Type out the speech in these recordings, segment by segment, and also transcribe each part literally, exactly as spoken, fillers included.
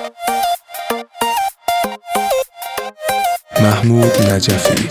محمود نجفی.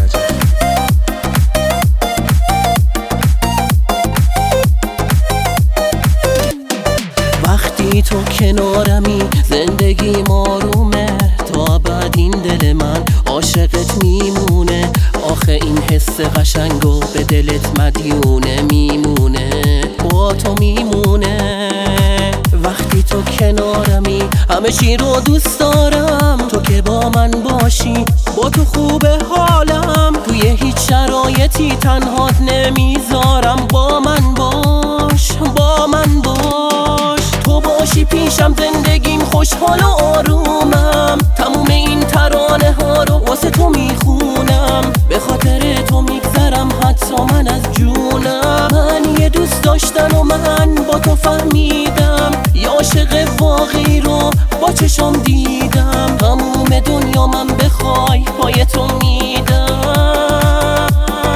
وقتی تو کنارمی زندگی آرومه، تا ابد این دل من عاشقت میمونه. آخه این حس قشنگو به دلت مدیونه، میمونه با تو میمونه. وقتی تو کنارمی همه چی رو دوست دارم، تو که با من باشی با تو خوبه حالم. توی هیچ شرایطی تنهات نمیذارم، با من باش با من باش. تو باشی پیشم زندگیم خوشحال و آرومم، تموم این ترانه ها رو واسه تو میخونم. به خاطر تو میگذرم حتی من از جونم. من یه دوست داشتن و من با تو فهمیدم، یه عاشق واقعی رو با چشم دیدم. تموم دنیا من بخوای پای تو میدم.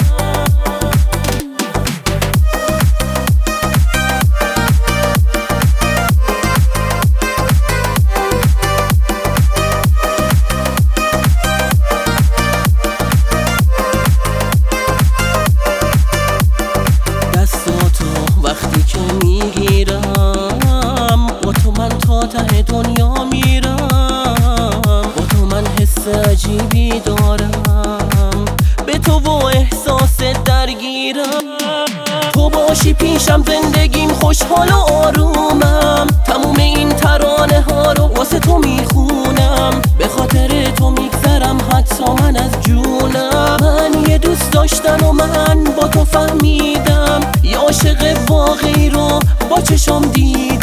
وقتی که میگیرم با تو من تا ته دنیا میرم. با تو من حس عجیبی دارم، به تو و احساس درگیرم. تو باشی پیشم زندگیم خوشحال و آرومم، تموم این ترانه ها رو واسه تو میخونم. به خاطر تو میگذرم حتی من از جونم. من یه دوست داشتن و من با تو فهمیدم، یه عاشق واقعی رو با چشم دیدم.